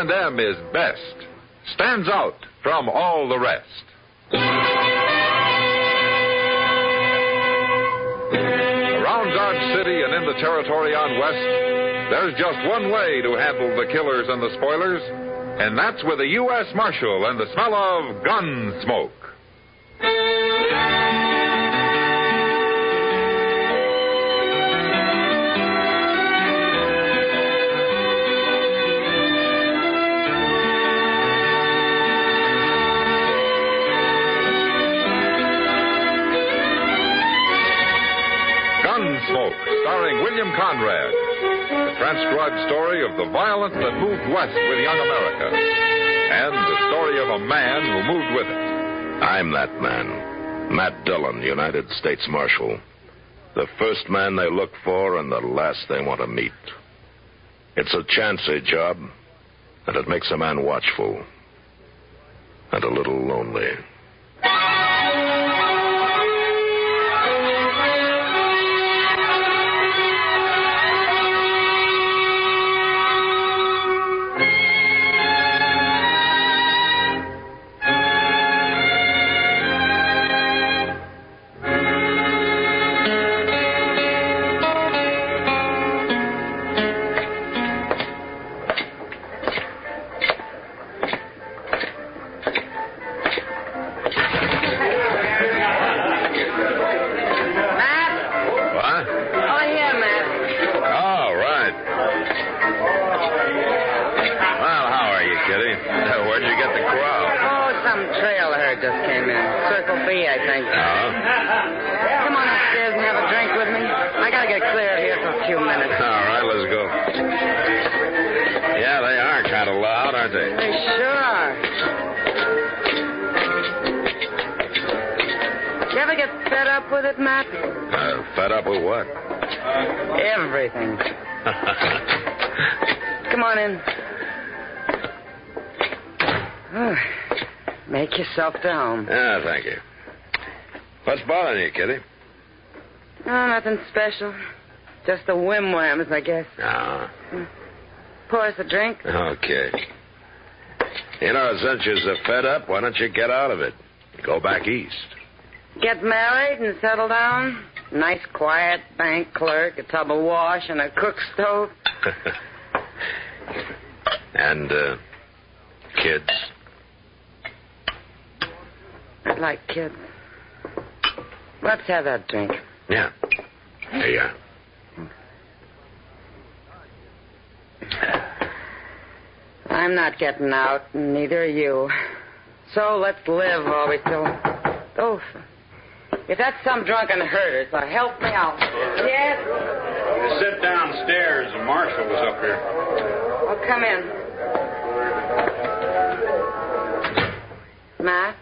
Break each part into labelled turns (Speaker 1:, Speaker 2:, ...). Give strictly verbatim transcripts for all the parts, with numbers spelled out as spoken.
Speaker 1: and M is best, stands out from all the rest. Around Dodge City and in the territory on West, there's just one way to handle the killers and the spoilers, and that's with a U S Marshal and the smell of gun smoke. Gunsmoke, starring William Conrad. The transcribed story of the violence that moved west with young America. And the story of a man who moved with it.
Speaker 2: I'm that man. Matt Dillon, United States Marshal. The first man they look for and the last they want to meet. It's a chancy job, and it makes a man watchful. And a little lonely.
Speaker 3: Everything. Come on in. Oh, make yourself to home.
Speaker 2: Yeah, thank you. What's bothering you, Kitty?
Speaker 3: Oh, nothing special. Just the whim-whams, I guess.
Speaker 2: Ah.
Speaker 3: Pour us a drink.
Speaker 2: Okay. You know, since you're so fed up, why don't you get out of it? Go back east.
Speaker 3: Get married and settle down? Nice, quiet bank clerk, a tub of wash, and a cook stove.
Speaker 2: And, uh, kids.
Speaker 3: I like kids. Let's have that drink.
Speaker 2: Yeah. Here you are.
Speaker 3: I'm not getting out, and neither are you. So let's live while we still... Oh, if that's some drunken herder, so help me out. Yes?
Speaker 4: You sit downstairs. The marshal was up here.
Speaker 3: Oh, come in. Matt?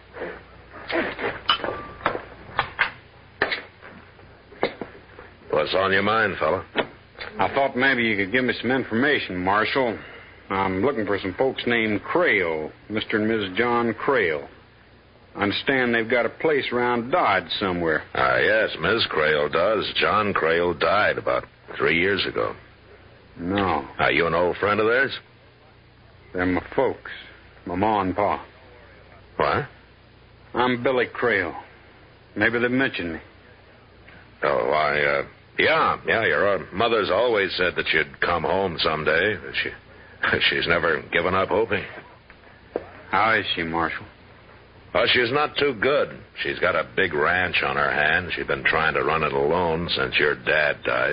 Speaker 2: What's on your mind, fella?
Speaker 4: I thought maybe you could give me some information, Marshal. I'm looking for some folks named Crail, Mister and Missus John Crail. I understand they've got a place around Dodge somewhere.
Speaker 2: Ah, yes, Miss Crail does. John Crail died about three years ago.
Speaker 4: No.
Speaker 2: Are you an old friend of theirs?
Speaker 4: They're my folks. My ma and pa.
Speaker 2: What?
Speaker 4: I'm Billy Crail. Maybe they've mentioned me.
Speaker 2: Oh, I, uh... Yeah, yeah, your mother's always said that you'd come home someday. She, she's never given up hoping.
Speaker 4: How is she, Marshal?
Speaker 2: Well, she's not too good. She's got a big ranch on her hands. She's been trying to run it alone since your dad died.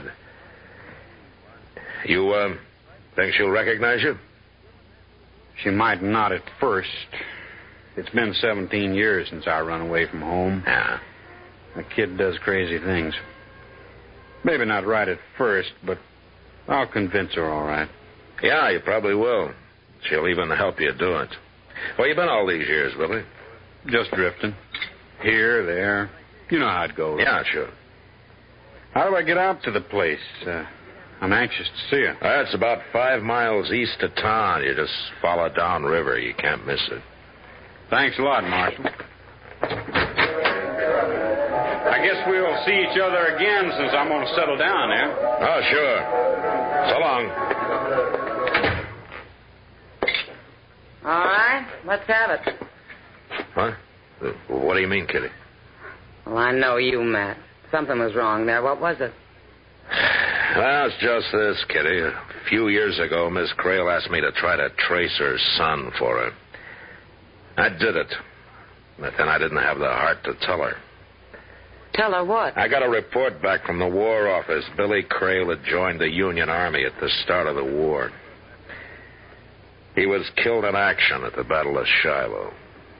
Speaker 2: You, uh, think she'll recognize you?
Speaker 4: She might not at first. It's been seventeen years since I run away from home.
Speaker 2: Yeah.
Speaker 4: The kid does crazy things. Maybe not right at first, but I'll convince her all right.
Speaker 2: Yeah, you probably will. She'll even help you do it. Where you been all these years, Willie?
Speaker 4: Just drifting. Here, there. You know how it goes.
Speaker 2: Yeah, sure.
Speaker 4: How do I get out to the place? Uh, I'm anxious to see it.
Speaker 2: That's about five miles east of town. You just follow down river. You can't miss it.
Speaker 4: Thanks a lot, Marshal. I guess we'll see each other again since I'm going to settle down there.
Speaker 2: Oh, sure. So long.
Speaker 3: let's have it.
Speaker 2: What? What do you mean, Kitty?
Speaker 3: Well, I know you, Matt. Something was wrong there. What was it?
Speaker 2: Well, it's just this, Kitty. A few years ago, Miss Crail asked me to try to trace her son for her. I did it. But then I didn't have the heart to tell her.
Speaker 3: Tell her what?
Speaker 2: I got a report back from the War Office. Billy Crail had joined the Union Army at the start of the war. He was killed in action at the Battle of Shiloh.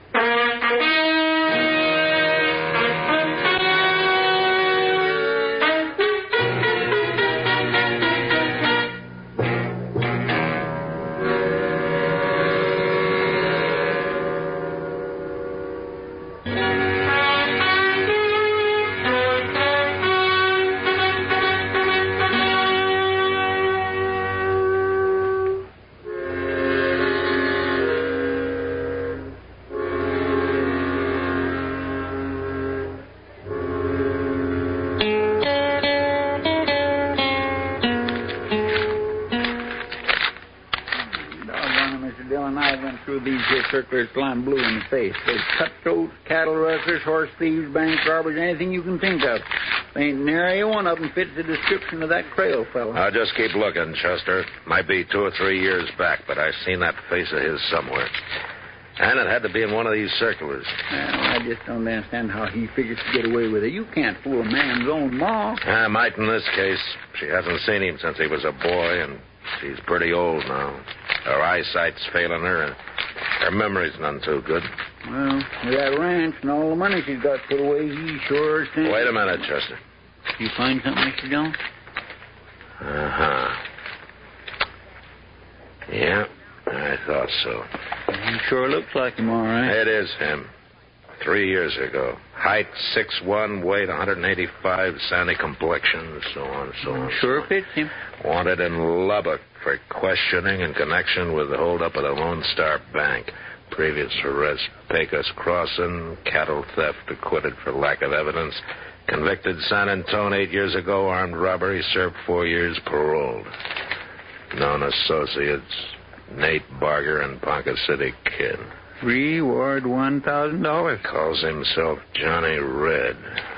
Speaker 5: These here circulars till I'm blue in the face. There's cutthroats, cattle rustlers, horse thieves, bank robbers, anything you can think of. Ain't nary one of them fits the description of that Crail fellow.
Speaker 2: I'll just keep looking, Chester. Might be two or three years back, but I seen that face of his somewhere. And it had to be in one of these circulars.
Speaker 5: Well, I just don't understand how he figures to get away with it. You can't fool a man's own ma.
Speaker 2: I might in this case. She hasn't seen him since he was a boy, and she's pretty old now. Her eyesight's failing her, and her memory's none too good.
Speaker 5: Well, with that ranch and all the money she's got put away, he sure stands.
Speaker 2: Wait a minute, Chester.
Speaker 5: You find something, Mister Jones?
Speaker 2: Uh-huh. Yeah, I thought so.
Speaker 5: He sure looks like him, all right.
Speaker 2: It is him. Three years ago. Height six one, weight one eighty-five, sandy complexion, so on, so on.
Speaker 5: Sure
Speaker 2: so on.
Speaker 5: fits him.
Speaker 2: Wanted in Lubbock for questioning in connection with the holdup of the Lone Star Bank. Previous arrest, Pecos Crossing, cattle theft, acquitted for lack of evidence. Convicted San Antonio eight years ago, armed robbery, served four years, paroled. Known associates, Nate Barger and Ponca City Kid.
Speaker 5: Reward one thousand dollars.
Speaker 2: Calls himself Johnny Red.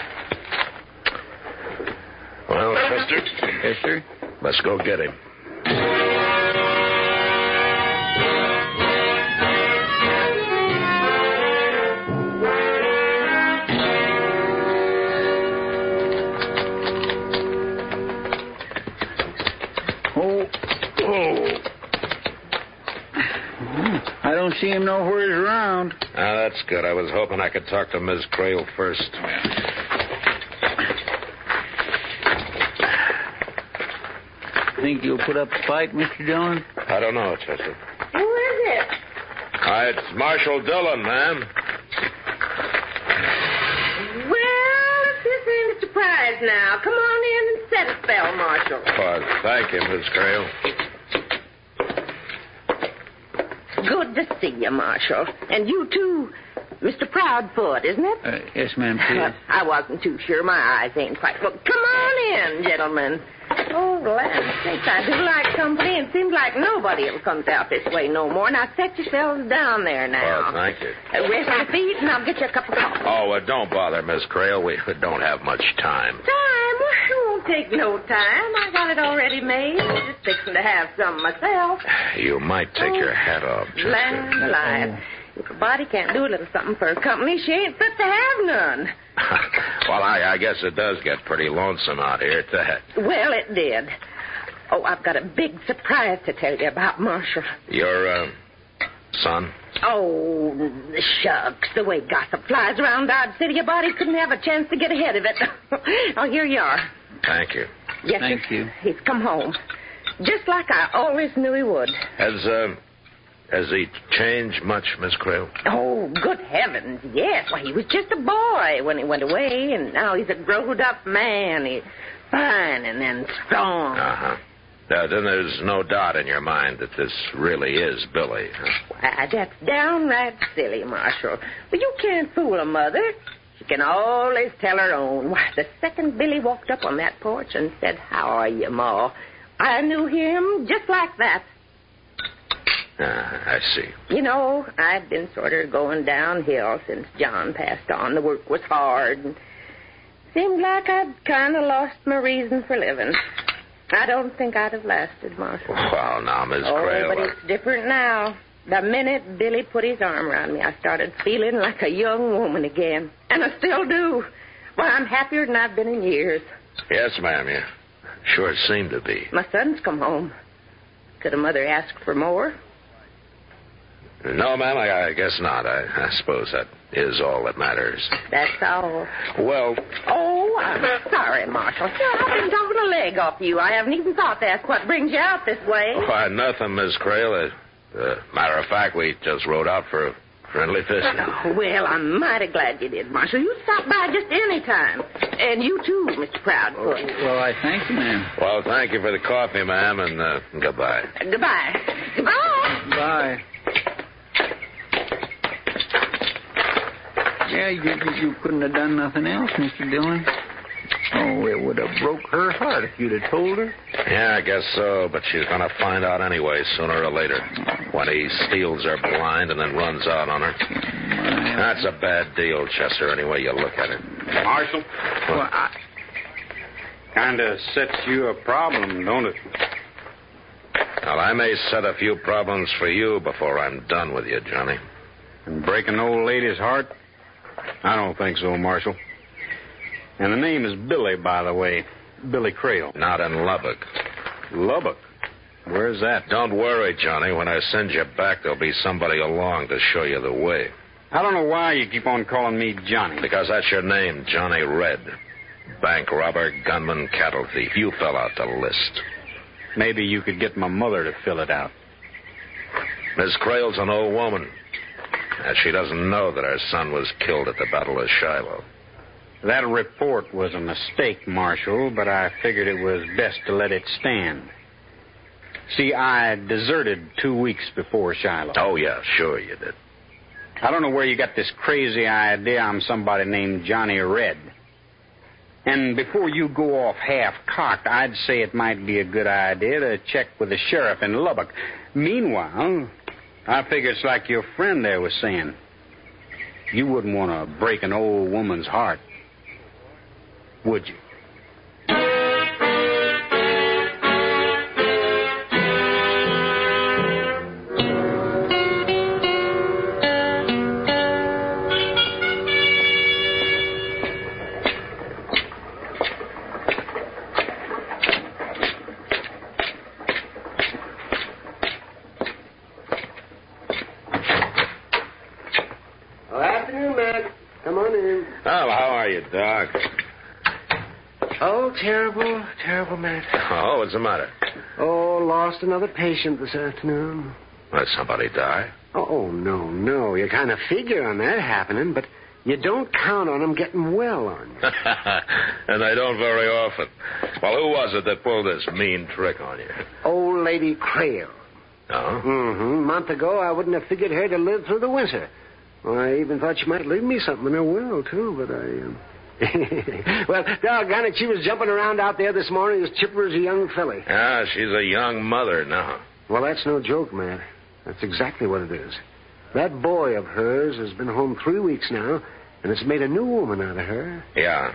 Speaker 2: Well, Chester?
Speaker 5: Yes, sir?
Speaker 2: Let's go get him.
Speaker 5: Oh, oh. I don't see him nowhere around.
Speaker 2: Ah, that's good. I was hoping I could talk to Miss Crail first.
Speaker 5: Think you'll put up a fight, Mister Dillon?
Speaker 2: I don't know, Chester.
Speaker 6: Who is it?
Speaker 2: Hi, it's Marshal Dillon, ma'am.
Speaker 6: Well, this ain't a surprise now. Come on in and set a spell, Marshal.
Speaker 2: Oh, thank you, Miss Crail.
Speaker 6: Good to see you, Marshal. And you, too, Mister Proudfoot, isn't it?
Speaker 5: Uh, yes, ma'am, please.
Speaker 6: I wasn't too sure. My eyes ain't quite... Well, come on in, gentlemen. Oh, land sakes, I do like company, and seems like nobody ever comes out this way no more. Now, set yourselves down there now.
Speaker 2: Well, thank you.
Speaker 6: Uh, rest your feet, and I'll get you a cup of coffee.
Speaker 2: Oh, uh, don't bother, Miss Crail. We don't have much time.
Speaker 6: Time? Well, it won't take no time. I got it already made. Just fixing to have some myself.
Speaker 2: You might take
Speaker 6: oh,
Speaker 2: your hat off, Chester.
Speaker 6: Land alive. If a body can't do a little something for her company, she ain't fit to have none.
Speaker 2: Well, I, I guess it does get pretty lonesome out here at that.
Speaker 6: Well, it did. Oh, I've got a big surprise to tell you about, Marshal.
Speaker 2: Your, uh, son?
Speaker 6: Oh, shucks. The way gossip flies around Dodge City, a body couldn't have a chance to get ahead of it. Oh, here you are.
Speaker 2: Thank you.
Speaker 6: Yes,
Speaker 5: Thank
Speaker 6: sir.
Speaker 5: you.
Speaker 6: He's come home. Just like I always knew he would.
Speaker 2: Has, uh, has he changed much, Miss Crail?
Speaker 6: Oh, good heavens, yes. Why, he was just a boy when he went away, and now he's a grown-up man. He's fine and then strong.
Speaker 2: Uh-huh. Uh, then there's no doubt in your mind that this really is Billy, huh?
Speaker 6: Why, that's downright silly, Marshal. But you can't fool a mother. She can always tell her own. Why, the second Billy walked up on that porch and said, "How are you, Ma?" I knew him just like that.
Speaker 2: Ah, I see.
Speaker 6: You know, I've been sort of going downhill since John passed on. The work was hard, and seemed like I'd kind of lost my reason for living. I don't think I'd have lasted, Marshal.
Speaker 2: Well, now, Miss
Speaker 6: Oh,
Speaker 2: Crail...
Speaker 6: but it's different now. The minute Billy put his arm around me, I started feeling like a young woman again. And I still do. Well, I'm happier than I've been in years.
Speaker 2: Yes, ma'am, you sure seem to be.
Speaker 6: My son's come home. Could a mother ask for more?
Speaker 2: No, ma'am, I, I guess not. I, I suppose that is all that matters.
Speaker 6: That's all.
Speaker 2: Well...
Speaker 6: Oh, I'm sorry, Marshal. Sure, I've been talking a leg off you. I haven't even thought that's what brings you out this way.
Speaker 2: Why, nothing, Miss Crail. Uh, uh, matter of fact, we just rode out for a friendly fist.
Speaker 6: Oh, well, I'm mighty glad you did, Marshal. You stop by just any time. And you too, Mister Proudfoot.
Speaker 5: Oh, well, I thank you, ma'am.
Speaker 2: Well, thank you for the coffee, ma'am, and uh, goodbye.
Speaker 6: Goodbye. Goodbye.
Speaker 5: Bye. Yeah, you, you, you couldn't have done nothing else, Mister Dillon. Oh, it would have broke her heart if you'd have told her.
Speaker 2: Yeah, I guess so, but she's going to find out anyway, sooner or later. When he steals her blind and then runs out on her. That's a bad deal, Chester, any way you look at it.
Speaker 4: Marshal,
Speaker 5: Well, I...
Speaker 4: kind of sets you a problem, don't it?
Speaker 2: Well, I may set a few problems for you before I'm done with you, Johnny.
Speaker 4: And break an old lady's heart? I don't think so, Marshal. And the name is Billy, by the way. Billy Crail.
Speaker 2: Not in Lubbock.
Speaker 4: Lubbock? Where's that?
Speaker 2: Don't worry, Johnny. When I send you back, there'll be somebody along to show you the way.
Speaker 4: I don't know why you keep on calling me Johnny.
Speaker 2: Because that's your name, Johnny Red. Bank robber, gunman, cattle thief. You fell out the list.
Speaker 4: Maybe you could get my mother to fill it out.
Speaker 2: Miss Crail's an old woman. And she doesn't know that her son was killed at the Battle of Shiloh.
Speaker 4: That report was a mistake, Marshal, but I figured it was best to let it stand. See, I deserted two weeks before Shiloh.
Speaker 2: Oh, yeah, sure you did.
Speaker 4: I don't know where you got this crazy idea I'm somebody named Johnny Red. And before you go off half-cocked, I'd say it might be a good idea to check with the sheriff in Lubbock. Meanwhile, I figure it's like your friend there was saying. You wouldn't want to break an old woman's heart, would you?
Speaker 2: Doc.
Speaker 7: Oh, terrible, terrible matter.
Speaker 2: Oh, what's the matter?
Speaker 7: Oh, lost another patient this afternoon.
Speaker 2: Let somebody die?
Speaker 7: Oh, oh, no, no. You kind of figure on that happening, but you don't count on them getting well on you.
Speaker 2: And they don't very often. Well, who was it that pulled this mean trick on you?
Speaker 7: Old Lady Crail.
Speaker 2: Oh?
Speaker 7: Mm-hmm. A month ago, I wouldn't have figured her to live through the winter. Well, I even thought she might leave me something in her will, too, but I... Um... well, doggone it, she was jumping around out there this morning as chipper as a young filly.
Speaker 2: Yeah, she's a young mother now.
Speaker 7: Well, that's no joke, Matt. That's exactly what it is. That boy of hers has been home three weeks now, and it's made a new woman out of her.
Speaker 2: Yeah.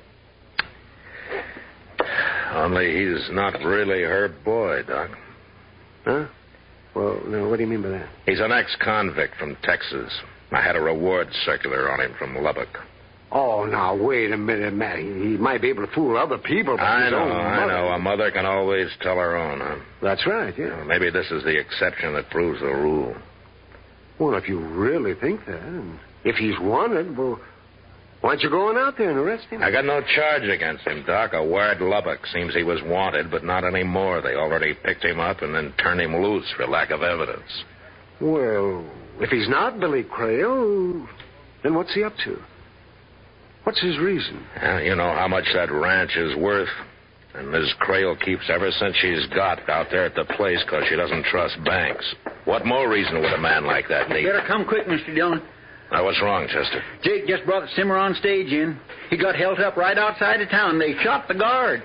Speaker 2: Only he's not really her boy, Doc.
Speaker 7: Huh? Well, now, what do you mean by that?
Speaker 2: He's an ex-convict from Texas. I had a reward circular on him from Lubbock.
Speaker 7: Oh, now, wait a minute, Matt. He, he might be able to fool other people, but
Speaker 2: I
Speaker 7: his
Speaker 2: know,
Speaker 7: own
Speaker 2: I
Speaker 7: mother.
Speaker 2: know. A mother can always tell her own, huh?
Speaker 7: That's right, yeah.
Speaker 2: Well, maybe this is the exception that proves the rule.
Speaker 7: Well, if you really think that, and if he's wanted, well, why aren't you going out there and arrest him?
Speaker 2: I got no charge against him, Doc. A word Lubbock seems he was wanted, but not anymore. They already picked him up and then turned him loose for lack of evidence.
Speaker 7: Well, if he's not Billy Crail, then what's he up to? What's his reason?
Speaker 2: Well, you know how much that ranch is worth. And Miss Crail keeps ever since she's got out there at the place because she doesn't trust banks. What more reason would a man like that need?
Speaker 5: Better come quick, Mister Dillon.
Speaker 2: Now, what's wrong, Chester?
Speaker 5: Jake just brought the Cimarron stage in. He got held up right outside of town. They shot the guard.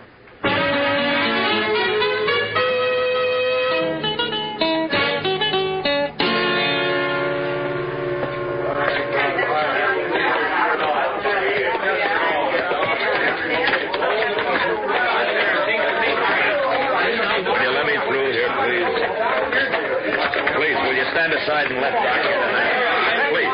Speaker 2: stand aside and let Doc get in there. Please.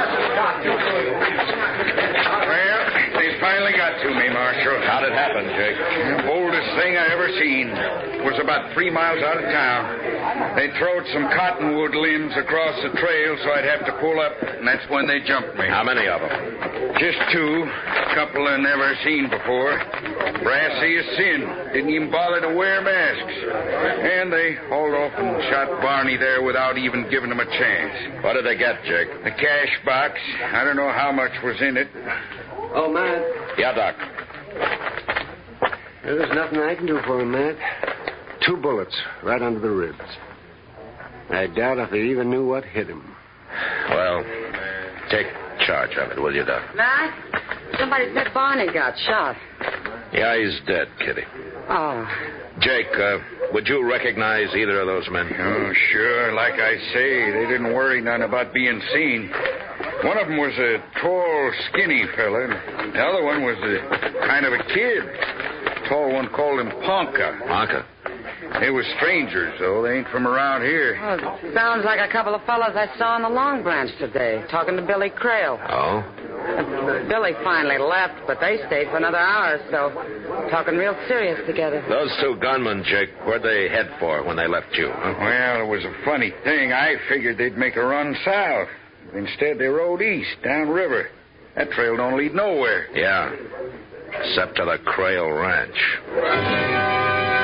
Speaker 8: Well, they finally got to me, Marshal.
Speaker 2: How'd it happen, Jake?
Speaker 8: The boldest thing I ever seen. It was about three miles out of town. They throwed some cottonwood limbs across the trail, so I'd have to pull up, and that's when they jumped me.
Speaker 2: How many of them?
Speaker 8: Just two. A couple I never seen before. Brassy as sin. Didn't even bother to wear masks. And they hauled off and shot Barney there without even giving him a chance.
Speaker 2: What did they get, Jake?
Speaker 8: The cash box. I don't know how much was in it.
Speaker 7: Oh, Matt.
Speaker 2: Yeah, Doc.
Speaker 7: There's nothing I can do for him, Matt. Two bullets right under the ribs. I doubt if they even knew what hit him.
Speaker 2: Well, take charge of it, will you, Doc?
Speaker 3: Matt, somebody said Barney got shot.
Speaker 2: Yeah, he's dead, Kitty.
Speaker 3: Oh.
Speaker 2: Jake, uh, would you recognize either of those men?
Speaker 8: Oh, sure. Like I say, they didn't worry none about being seen. One of them was a tall, skinny fella. The other one was a kind of a kid. The tall one called him Ponca.
Speaker 2: Ponca?
Speaker 8: They were strangers, though. They ain't from around here.
Speaker 3: Well, it sounds like a couple of fellas I saw on the Long Branch today, talking to Billy Crail.
Speaker 2: Oh?
Speaker 3: Uh, Billy finally left, but they stayed for another hour or so, talking real serious together.
Speaker 2: Those two gunmen, Jake, where'd they head for when they left you? Huh?
Speaker 8: Well, it was a funny thing. I figured they'd make a run south. Instead, they rode east, downriver. That trail don't lead nowhere.
Speaker 2: Yeah, except to the Crail Ranch.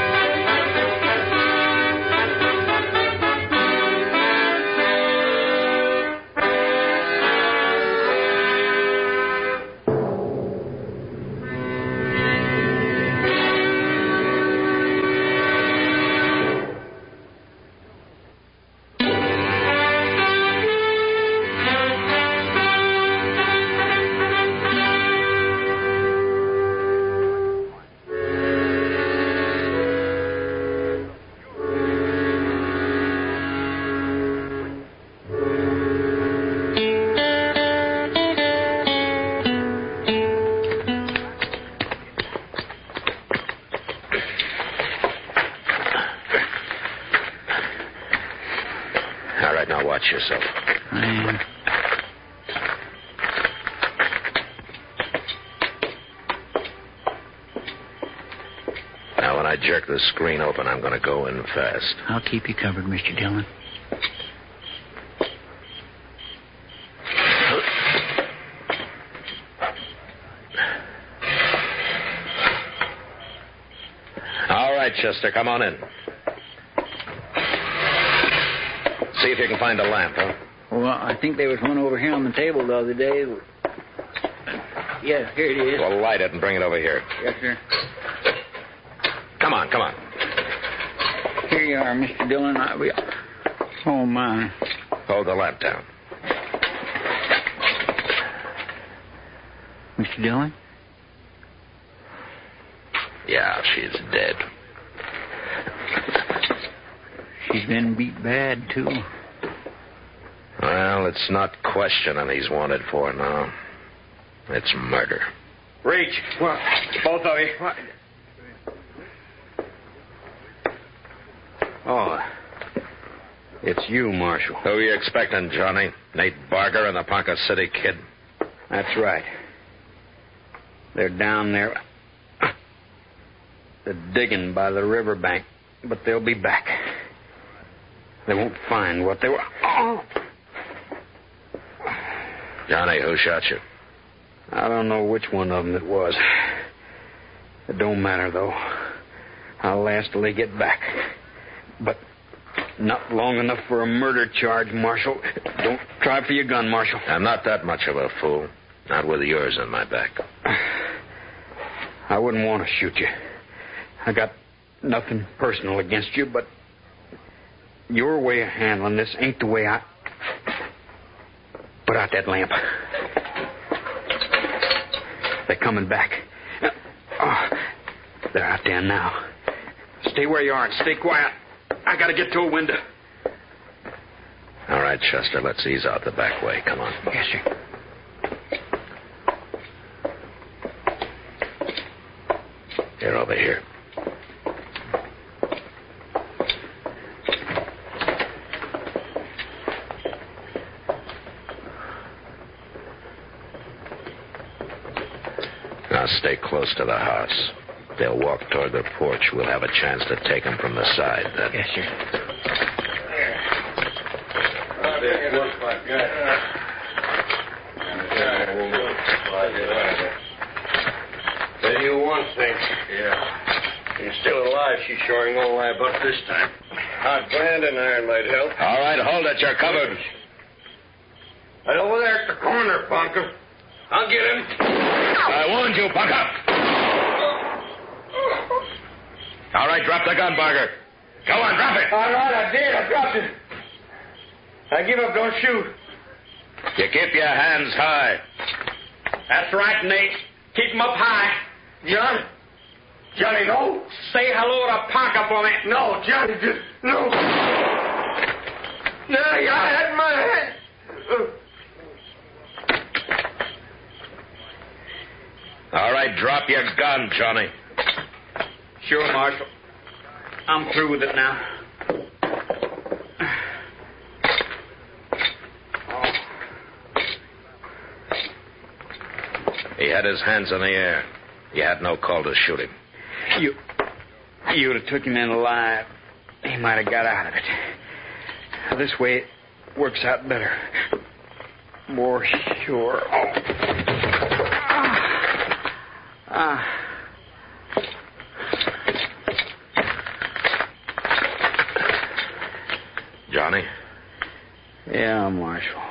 Speaker 2: Watch yourself.
Speaker 5: I am.
Speaker 2: Now, when I jerk the screen open, I'm going to go in fast.
Speaker 5: I'll keep you covered, Mister Dillon.
Speaker 2: All right, Chester, come on in. See if you can find a lamp, huh?
Speaker 5: Well, I think there was one over here on the table the other day. Yeah, here it is.
Speaker 2: Well, light it and bring it over here.
Speaker 5: Yes, sir.
Speaker 2: Come on, come on.
Speaker 5: Here you are, Mister Dillon. I, we, oh, my.
Speaker 2: Hold the lamp down.
Speaker 5: Mister Dillon?
Speaker 2: Yeah, she's dead.
Speaker 5: She's been beat bad, too.
Speaker 2: Well, it's not questioning he's wanted for now. It's murder.
Speaker 4: Reach. What? Both of you. What? Oh. It's you, Marshal.
Speaker 2: Who are you expecting, Johnny? Nate Barger and the Ponca City Kid?
Speaker 4: That's right. They're down there. They're digging by the riverbank, but they'll be back. They won't find what they were. Oh.
Speaker 2: Johnny, who shot you?
Speaker 4: I don't know which one of them it was. It don't matter, though. I'll last till they get back. But not long enough for a murder charge, Marshal. Don't try for your gun, Marshal.
Speaker 2: I'm not that much of a fool. Not with yours on my back.
Speaker 4: I wouldn't want to shoot you. I got nothing personal against you, but your way of handling this ain't the way I... Put out that lamp. They're coming back. Oh, they're out there now. Stay where you are and stay quiet. I gotta get to a window.
Speaker 2: All right, Chester, let's ease out the back way. Come on.
Speaker 4: Yes, sir.
Speaker 2: Here, over here. to stay close to the house. They'll walk toward the porch. We'll have a chance to take them from the side then.
Speaker 5: Yes, sir.
Speaker 9: Then you want things. Yeah. You're still alive. She's sure ain't gonna lie about this time. Hot branding iron might help.
Speaker 2: All right, hold it. You're covered.
Speaker 9: Right over there at the corner, Bunker. I'll get him.
Speaker 2: I warned you, Bunker. All right, drop the gun, Barker. Go on, drop it.
Speaker 9: All right, I did. I dropped it. I give up. Don't shoot.
Speaker 2: You keep your hands high.
Speaker 9: That's right, Nate. Keep 'em up high. John? Johnny, no. Say hello to Parker for me. No, Johnny, just no. No, you had my head.
Speaker 2: All right, drop your gun, Johnny.
Speaker 5: Sure, Marshal. I'm through with it now.
Speaker 2: He had his hands in the air. You had no call to shoot him.
Speaker 5: You, you'd have took him in alive. He might have got out of it. This way it works out better. More sure. Oh. Ah. Ah.
Speaker 2: Johnny?
Speaker 5: Yeah, Marshal.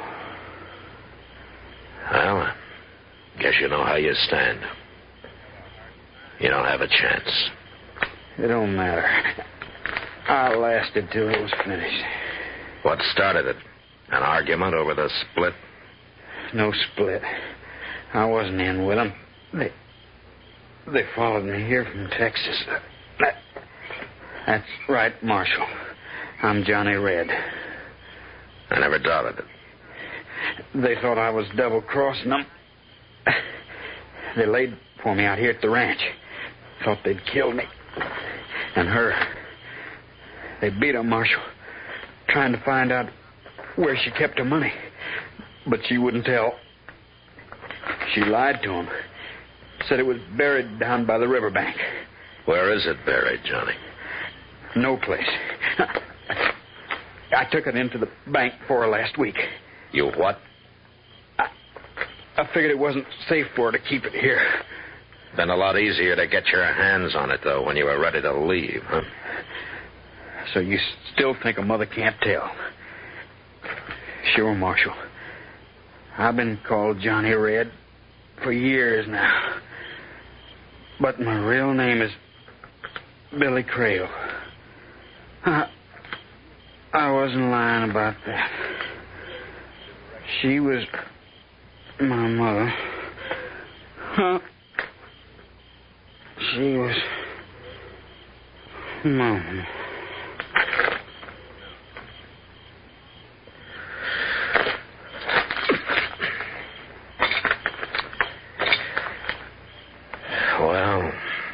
Speaker 2: Well, guess you know how you stand. You don't have a chance.
Speaker 5: It don't matter. I lasted till it was finished.
Speaker 2: What started it? An argument over the split?
Speaker 5: No split. I wasn't in with them. They, they followed me here from Texas. That, that's right, Marshal. I'm Johnny Red.
Speaker 2: I never doubted it.
Speaker 5: They thought I was double-crossing them. They laid for me out here at the ranch. Thought they'd kill me. And her. They beat her, Marshal, trying to find out where she kept her money. But she wouldn't tell. She lied to them. Said it was buried down by the riverbank.
Speaker 2: Where is it buried, Johnny?
Speaker 5: No place. I took it into the bank for her last week.
Speaker 2: You what?
Speaker 5: I, I figured it wasn't safe for her to keep it here.
Speaker 2: Been a lot easier to get your hands on it, though, when you were ready to leave, huh?
Speaker 5: So you still think a mother can't tell? Sure, Marshal. I've been called Johnny Red for years now. But my real name is Billy Crail. I, I wasn't lying about that. She was my mother. Huh? She was Mom.
Speaker 2: Well,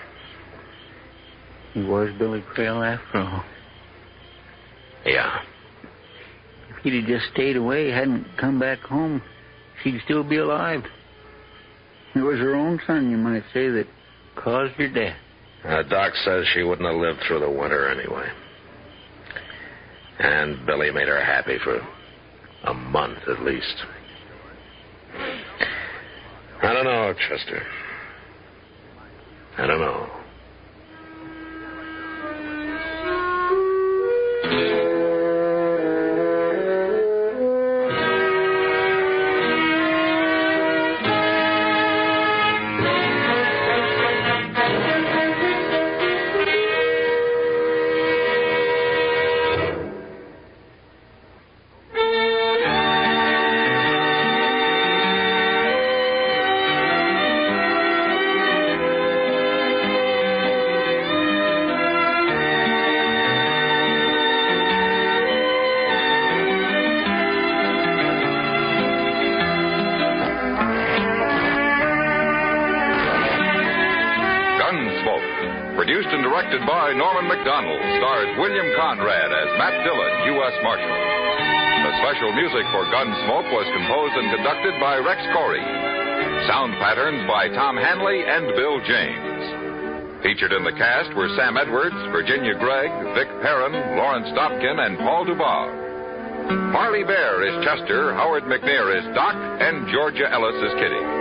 Speaker 5: he was Billy Crail after all.
Speaker 2: Yeah.
Speaker 5: If he'd have just stayed away, hadn't come back home, she'd still be alive. It was her own son, you might say, that caused her death.
Speaker 2: Uh, Doc says she wouldn't have lived through the winter anyway. And Billy made her happy for a month at least. I don't know, Chester. I don't know.
Speaker 1: Produced and directed by Norman McDonald, stars William Conrad as Matt Dillon, U S Marshal. The special music for Gunsmoke was composed and conducted by Rex Corey. Sound patterns by Tom Hanley and Bill James. Featured in the cast were Sam Edwards, Virginia Gregg, Vic Perrin, Lawrence Dobkin, and Paul Dubois. Marley Bear is Chester, Howard McNear is Doc, and Georgia Ellis is Kitty.